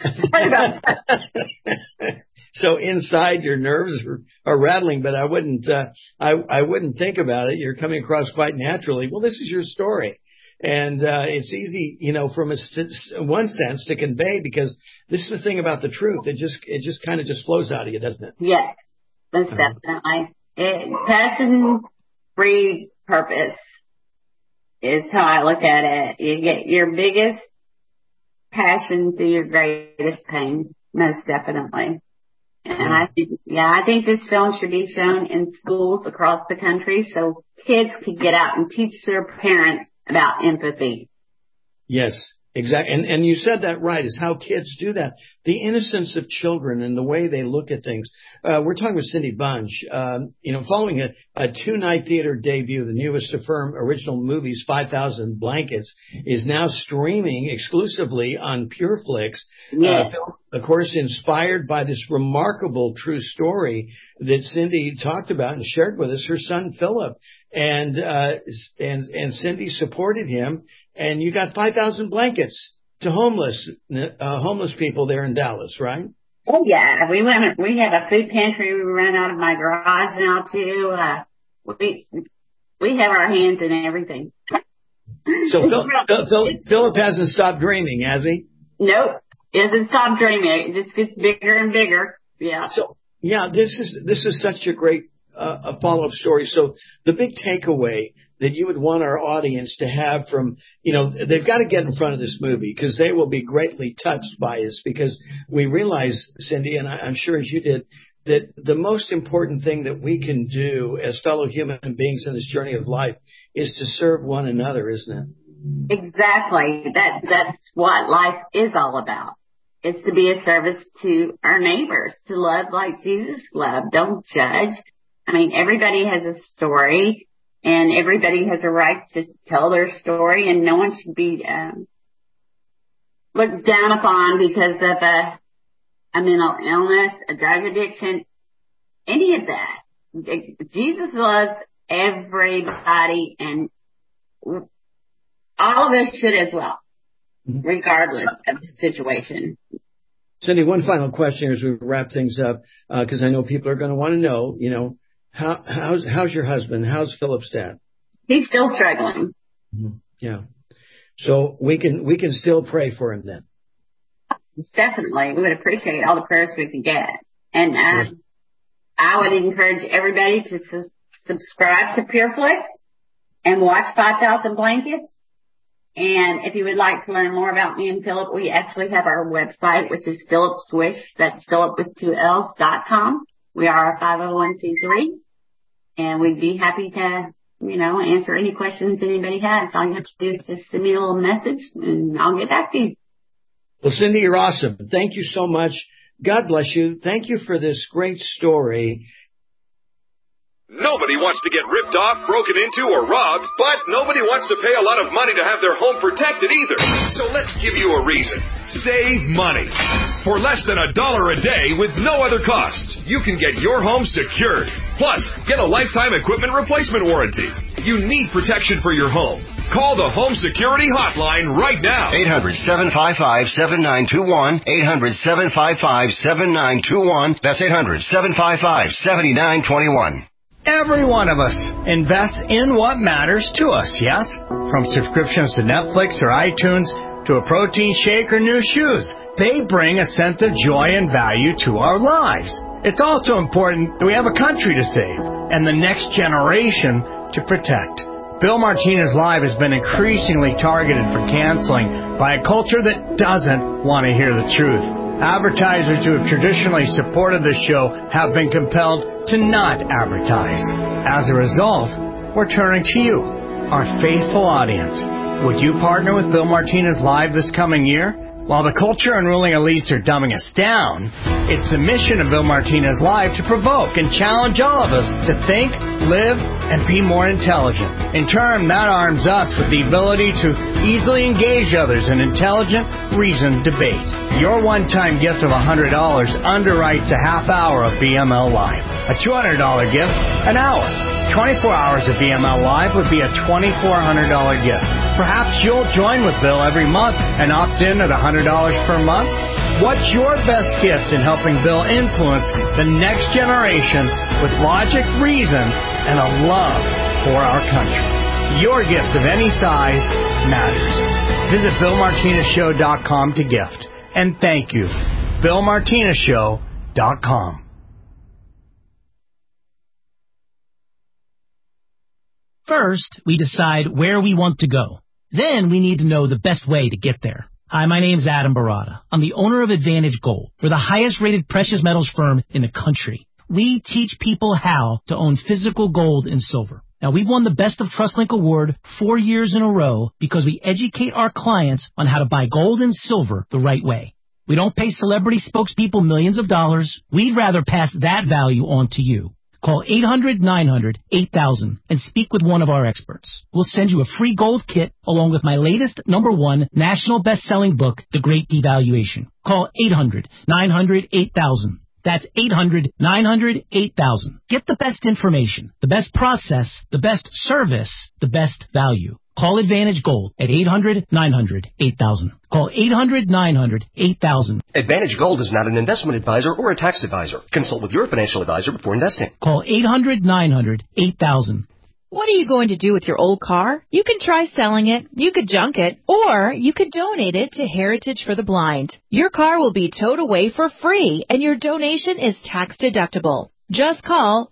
So inside, your nerves are rattling, but I wouldn't think about it. You're coming across quite naturally. Well, this is your story, and it's easy, from one sense to convey, because this is the thing about the truth. It just kind of flows out of you, doesn't it? Yes, most definitely. Passion breeds purpose is how I look at it. You get your biggest passion through your greatest pain, most definitely. And I think this film should be shown in schools across the country so kids could get out and teach their parents about empathy. Yes, exactly. And you said that right, is how kids do that. The innocence of children and the way they look at things. We're talking with Cindy Bunch, following a 2-night theater debut, the newest Affirm original movies, 5,000 Blankets, is now streaming exclusively on PureFlix. Yes. Of course, inspired by this remarkable true story that Cindy talked about and shared with us, her son Philip, and Cindy supported him, and you got 5,000 blankets to homeless people there in Dallas, right? Oh yeah, we have a food pantry we run out of my garage now too. We have our hands in everything. So Philip hasn't stopped dreaming, has he? Nope. It doesn't stop dreaming. It just gets bigger and bigger. Yeah. So, yeah, this is such a great a follow-up story. So the big takeaway that you would want our audience to have from, they've got to get in front of this movie because they will be greatly touched by us, because we realize, Cindy, and I'm sure as you did, that the most important thing that we can do as fellow human beings in this journey of life is to serve one another, isn't it? Exactly. That's what life is all about. It's to be a service to our neighbors, to love like Jesus loved. Don't judge. I mean, everybody has a story, and everybody has a right to tell their story, and no one should be looked down upon because of a mental illness, a drug addiction, any of that. Jesus loves everybody, and all of us should as well, regardless of the situation. Cindy, one final question as we wrap things up, because I know people are going to want to know, how's your husband? How's Philip's dad? He's still struggling. Yeah. So we can still pray for him then. Definitely. We would appreciate all the prayers we can get. And I would encourage everybody to subscribe to PureFlix and watch 5,000 Blankets. And if you would like to learn more about me and Philip, we actually have our website, which is Philip Swish. That's Philip with 2Ls.com. We are a 501c3, and we'd be happy to, answer any questions anybody has. All you have to do is just send me a little message, and I'll get back to you. Well, Cindy, you're awesome. Thank you so much. God bless you. Thank you for this great story. Nobody wants to get ripped off, broken into, or robbed, but nobody wants to pay a lot of money to have their home protected either. So let's give you a reason. Save money. For less than $1 a day with no other costs, you can get your home secured. Plus, get a lifetime equipment replacement warranty. You need protection for your home. Call the Home Security Hotline right now. 800-755-7921. 800-755-7921. That's 800-755-7921. Every one of us invests in what matters to us, yes? From subscriptions to Netflix or iTunes to a protein shake or new shoes, they bring a sense of joy and value to our lives. It's also important that we have a country to save and the next generation to protect. Bill Martinez Live has been increasingly targeted for canceling by a culture that doesn't want to hear the truth. Advertisers who have traditionally supported the show have been compelled to not advertise. As a result, we're turning to you, our faithful audience. Would you partner with Bill Martinez Live this coming year? While the culture and ruling elites are dumbing us down, it's the mission of Bill Martinez Live to provoke and challenge all of us to think, live, and be more intelligent. In turn, that arms us with the ability to easily engage others in intelligent, reasoned debate. Your one-time gift of $100 underwrites a half hour of BML Live. A $200 gift, an hour. 24 hours of BML Live would be a $2,400 gift. Perhaps you'll join with Bill every month and opt in at $100 per month. What's your best gift in helping Bill influence the next generation with logic, reason, and a love for our country? Your gift of any size matters. Visit BillMartinezShow.com to gift. And thank you. BillMartinezShow.com. First, we decide where we want to go. Then we need to know the best way to get there. Hi, my name's Adam Barada. I'm the owner of Advantage Gold. We're the highest rated precious metals firm in the country. We teach people how to own physical gold and silver. Now, we've won the Best of TrustLink Award 4 years in a row because we educate our clients on how to buy gold and silver the right way. We don't pay celebrity spokespeople millions of dollars. We'd rather pass that value on to you. Call 800-900-8000 and speak with one of our experts. We'll send you a free gold kit along with my latest #1 national best-selling book, The Great Devaluation. Call 800-900-8000. That's 800-900-8000. Get the best information, the best process, the best service, the best value. Call Advantage Gold at 800-900-8000. Call 800-900-8000. Advantage Gold is not an investment advisor or a tax advisor. Consult with your financial advisor before investing. Call 800-900-8000. What are you going to do with your old car? You can try selling it, you could junk it, or you could donate it to Heritage for the Blind. Your car will be towed away for free, and your donation is tax deductible. Just call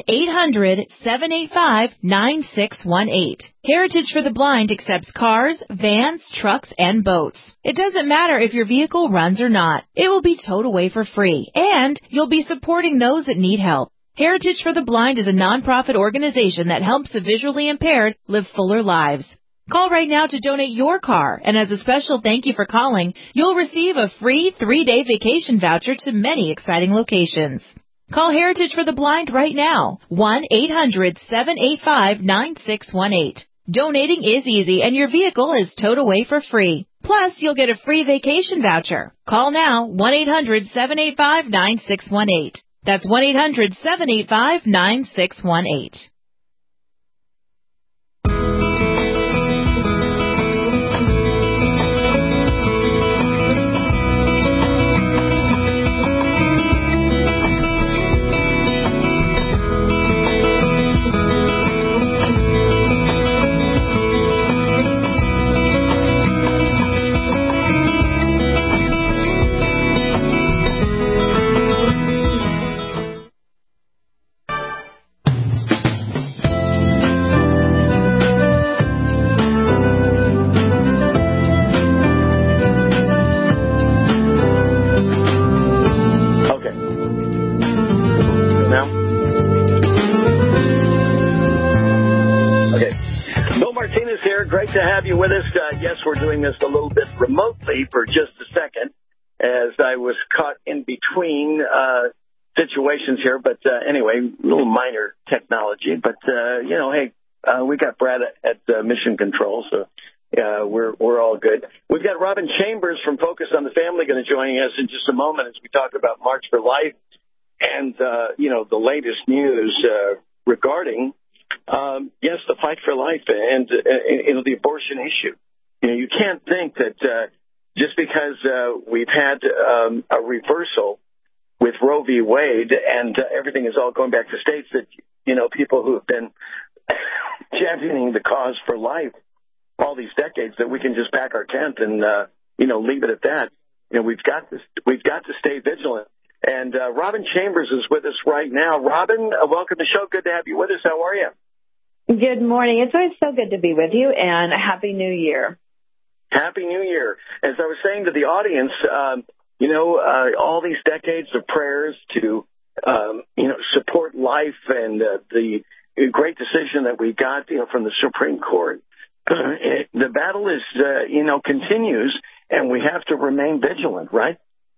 1-800-785-9618. Heritage for the Blind accepts cars, vans, trucks, and boats. It doesn't matter if your vehicle runs or not. It will be towed away for free, and you'll be supporting those that need help. Heritage for the Blind is a nonprofit organization that helps the visually impaired live fuller lives. Call right now to donate your car, and as a special thank you for calling, you'll receive a free 3-day vacation voucher to many exciting locations. Call Heritage for the Blind right now, 1-800-785-9618. Donating is easy, and your vehicle is towed away for free. Plus, you'll get a free vacation voucher. Call now, 1-800-785-9618. That's 1-800-785-9618. Great to have you with us. Yes, we're doing this a little bit remotely for just a second as I was caught in between situations here. But anyway, a little minor technology. But, hey, we got Brad at Mission Control, so we're all good. We've got Robin Chambers from Focus on the Family going to join us in just a moment as we talk about March for Life and, the latest news regarding yes, the fight for life and the abortion issue. You can't think that just because we've had a reversal with Roe v. Wade and everything is all going back to states that, people who have been championing the cause for life all these decades, that we can just pack our tent and, leave it at that. We've got to stay vigilant. And Robin Chambers is with us right now. Robin, welcome to the show. Good to have you with us. How are you? Good morning. It's always so good to be with you, and Happy New Year. Happy New Year. As I was saying to the audience, all these decades of prayers to, support life and the great decision that we got, from the Supreme Court. The battle is, continues, and we have to remain vigilant, right?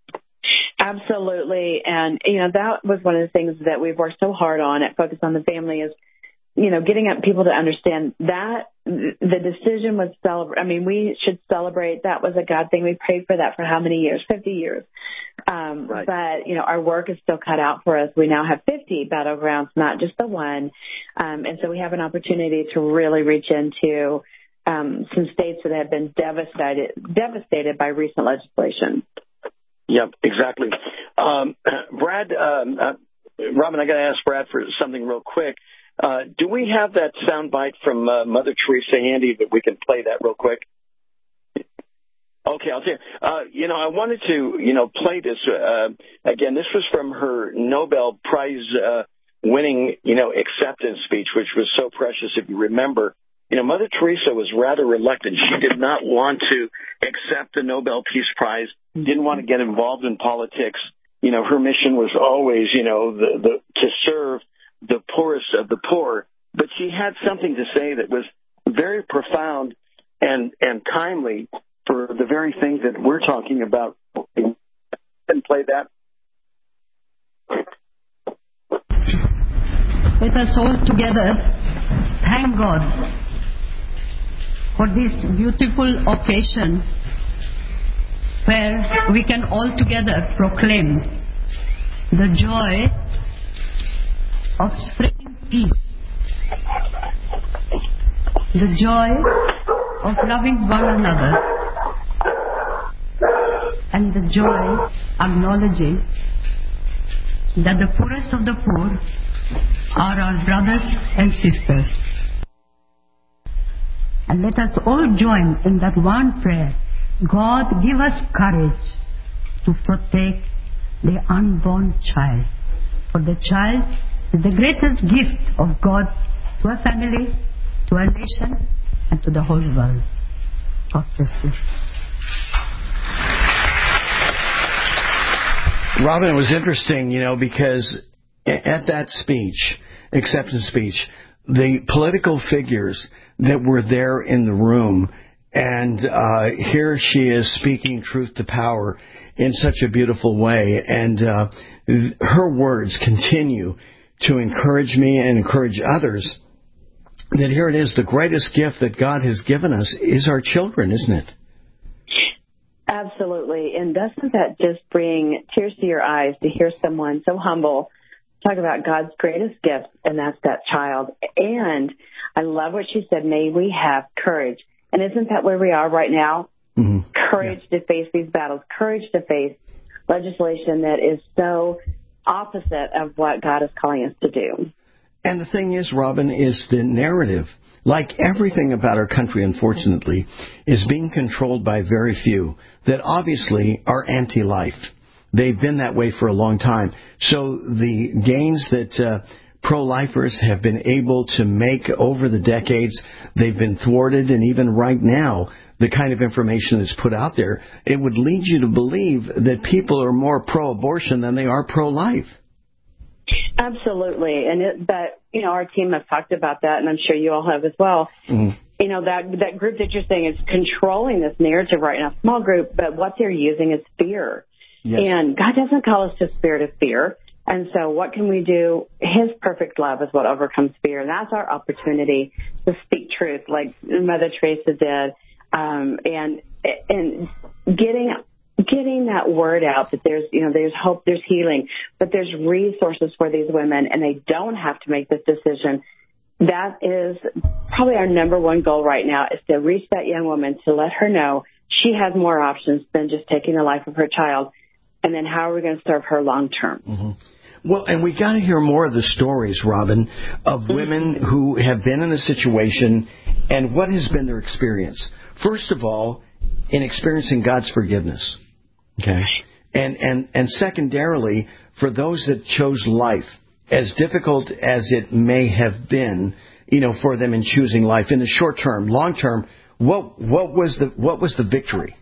Absolutely. And, that was one of the things that we've worked so hard on at Focus on the Family is, getting people to understand that the decision was we should celebrate. That was a God thing. We prayed for that for how many years? 50 years. Right. But, our work is still cut out for us. We now have 50 battlegrounds, not just the one. And so we have an opportunity to really reach into some states that have been devastated by recent legislation. Yep, exactly. Brad, Robin, I got to ask Brad for something real quick. Do we have that soundbite from Mother Teresa handy that we can play that real quick? Okay, I'll tell you. I wanted to, play this. Again, this was from her Nobel Prize winning, acceptance speech, which was so precious. If you remember, Mother Teresa was rather reluctant. She did not want to accept the Nobel Peace Prize, didn't want to get involved in politics. Her mission was always, to serve the poorest of the poor. but she had something to say that was very profound and timely for the very thing that we're talking about. And play that. Let us all together thank God for this beautiful occasion where we can all together proclaim the joy of spreading peace, the joy of loving one another, and the joy acknowledging that the poorest of the poor are our brothers and sisters. And let us all join in that one prayer. God, give us courage to protect the unborn child. For the child is the greatest gift of God to a family, to a nation, and to the whole world. God bless you. Robin, it was interesting, because at that speech, acceptance speech, the political figures that were there in the room, and here she is speaking truth to power in such a beautiful way, and her words continue to encourage me and encourage others that here it is, the greatest gift that God has given us is our children, isn't it? Absolutely. And doesn't that just bring tears to your eyes to hear someone so humble talk about God's greatest gift, and that's that child? And I love what she said, may we have courage. And isn't that where we are right now? Mm-hmm. Courage to face these battles, courage to face legislation that is so opposite of what God is calling us to do. And the thing is, Robin, is the narrative, like everything about our country, unfortunately, is being controlled by very few that obviously are anti-life. They've been that way for a long time. So the gains that pro-lifers have been able to make over the decades, they've been thwarted, and even right now, the kind of information that's put out there, it would lead you to believe that people are more pro-abortion than they are pro-life. Absolutely. And our team has talked about that, and I'm sure you all have as well. Mm-hmm. That group that you're saying is controlling this narrative right now, small group, but what they're using is fear. Yes. And God doesn't call us to a spirit of fear. And so what can we do? His perfect love is what overcomes fear. And that's our opportunity to speak truth like Mother Teresa did. And getting that word out that there's hope, there's healing, but there's resources for these women, and they don't have to make this decision. That is probably our number one goal right now, is to reach that young woman, to let her know she has more options than just taking the life of her child. And then how are we going to serve her long term? Mm-hmm. Well, and we got to hear more of the stories, Robin, of women who have been in a situation and what has been their experience. First of all, in experiencing God's forgiveness. Okay. And secondarily, for those that chose life, as difficult as it may have been, for them in choosing life in the short term, long term, what was the victory?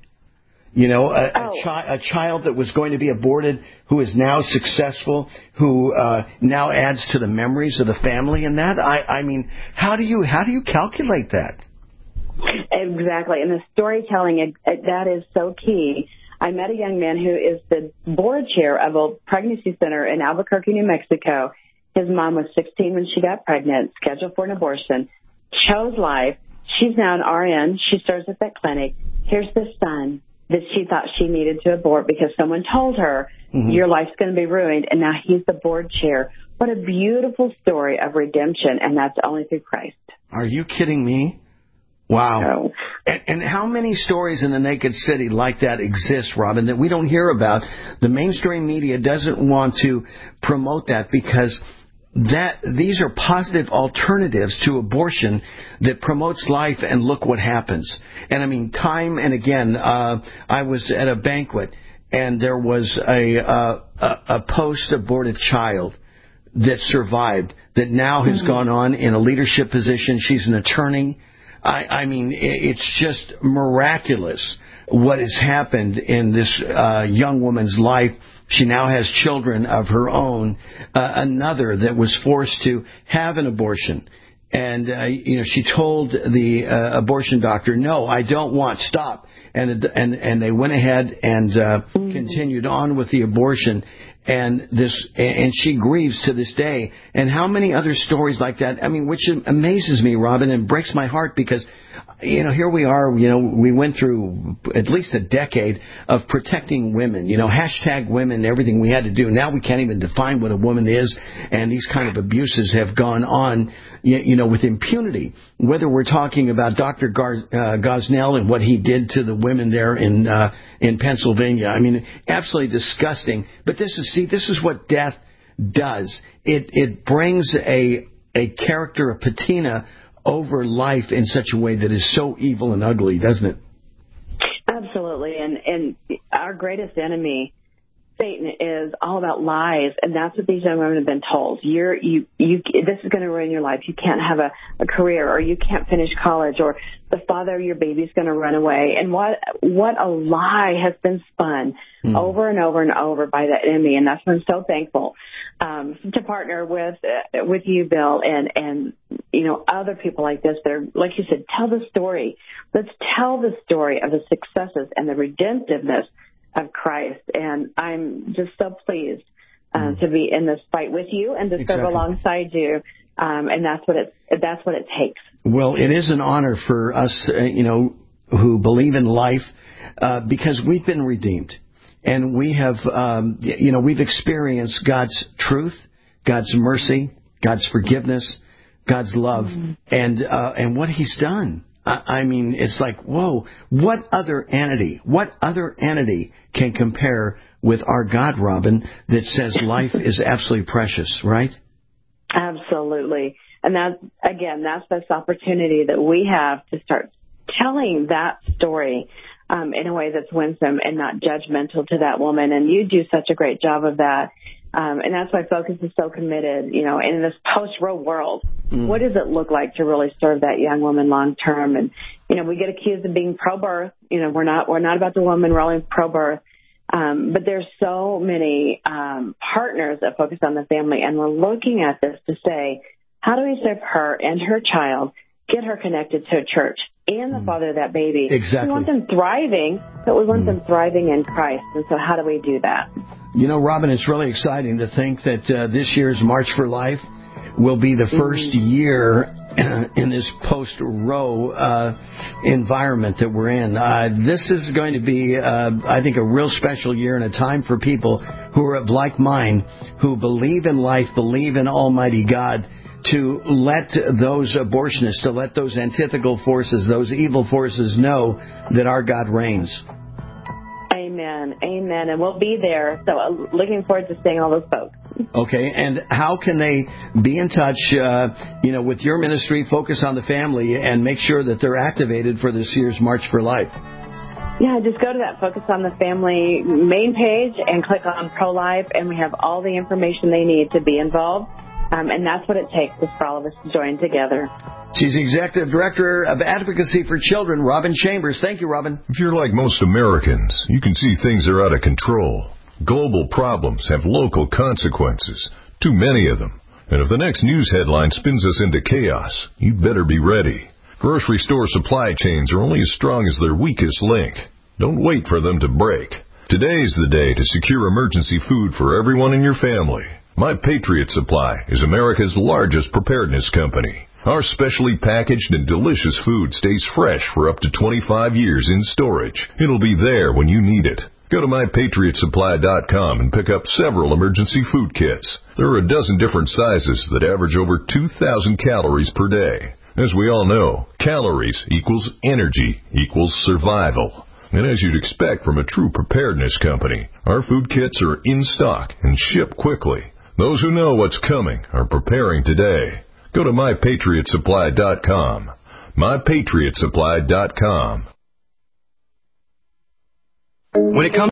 A child that was going to be aborted, who is now successful, who now adds to the memories of the family, and that I mean, how do you calculate that? Exactly, and the storytelling, that is so key. I met a young man who is the board chair of a pregnancy center in Albuquerque, New Mexico. His mom was 16 when she got pregnant, scheduled for an abortion, chose life. She's now an RN. She serves at that clinic. Here's the son that she thought she needed to abort because someone told her, your life's going to be ruined, and now he's the board chair. What a beautiful story of redemption, and that's only through Christ. Are you kidding me? Wow. No. And how many stories in the Naked City like that exist, Robin, that we don't hear about? The mainstream media doesn't want to promote that because these are positive alternatives to abortion that promotes life, and look what happens. And I mean, time and again, I was at a banquet, and there was a post-abortive child that survived, that now has gone on in a leadership position. She's an attorney. I mean, it's just miraculous what has happened in this young woman's life. She now has children of her own, another that was forced to have an abortion. And, she told the abortion doctor, no, I don't want, stop. And they went ahead and continued on with the abortion. And she grieves to this day. And how many other stories like that? I mean, which amazes me, Robin, and breaks my heart because, here we are, we went through at least a decade of protecting women, hashtag women, everything we had to do. Now we can't even define what a woman is, and these kind of abuses have gone on, with impunity. Whether we're talking about Dr. Gosnell and what he did to the women there in Pennsylvania. I mean, absolutely disgusting. But this is what death does. It brings a character, a patina over life in such a way that is so evil and ugly, doesn't it? Absolutely. And our greatest enemy, Satan, is all about lies, and that's what these young women have been told. This is going to ruin your life. You can't have a career, or you can't finish college, or the father of your baby's going to run away. And what a lie has been spun over and over and over by the enemy. And that's why I'm so thankful to partner with you, Bill, and other people like this that are, like you said, tell the story. Let's tell the story of the successes and the redemptiveness of Christ. And I'm just so pleased to be in this fight with you and to serve alongside you. And that's what it takes. Well, it is an honor for us, who believe in life, because we've been redeemed. And we have, we've experienced God's truth, God's mercy, God's forgiveness, God's love, and what He's done. I mean, it's like, whoa, what other entity can compare with our God, Robin, that says life is absolutely precious, right? Absolutely. And that's this opportunity that we have to start telling that story in a way that's winsome and not judgmental to that woman. And you do such a great job of that. And that's why Focus is so committed, in this post-Roe world. What does it look like to really serve that young woman long term? And, we get accused of being pro-birth. We're not about the woman rolling pro-birth. But there's so many partners that focus on the family. And we're looking at this to say, how do we serve her and her child, get her connected to a church and the father of that baby? Exactly. We want them thriving, but we want them thriving in Christ. And so how do we do that? Robin, it's really exciting to think that this year's March for Life will be the first year in this post-Roe environment that we're in. This is going to be, I think, a real special year and a time for people who are of like mind, who believe in life, believe in Almighty God, to let those abortionists, to let those antithetical forces, those evil forces know that our God reigns. Amen. Amen. And we'll be there. So looking forward to seeing all those folks. Okay. And how can they be in touch, with your ministry, Focus on the Family, and make sure that they're activated for this year's March for Life? Yeah, just go to that Focus on the Family main page and click on Pro-Life, and we have all the information they need to be involved. And that's what it takes is for all of us to join together. She's the Executive Director of Advocacy for Children, Robin Chambers. Thank you, Robin. If you're like most Americans, you can see things are out of control. Global problems have local consequences, too many of them. And if the next news headline spins us into chaos, you'd better be ready. Grocery store supply chains are only as strong as their weakest link. Don't wait for them to break. Today's the day to secure emergency food for everyone in your family. My Patriot Supply is America's largest preparedness company. Our specially packaged and delicious food stays fresh for up to 25 years in storage. It'll be there when you need it. Go to MyPatriotSupply.com and pick up several emergency food kits. There are a dozen different sizes that average over 2,000 calories per day. As we all know, calories equals energy equals survival. And as you'd expect from a true preparedness company, our food kits are in stock and ship quickly. Those who know what's coming are preparing today. Go to MyPatriotSupply.com. MyPatriotSupply.com. When it comes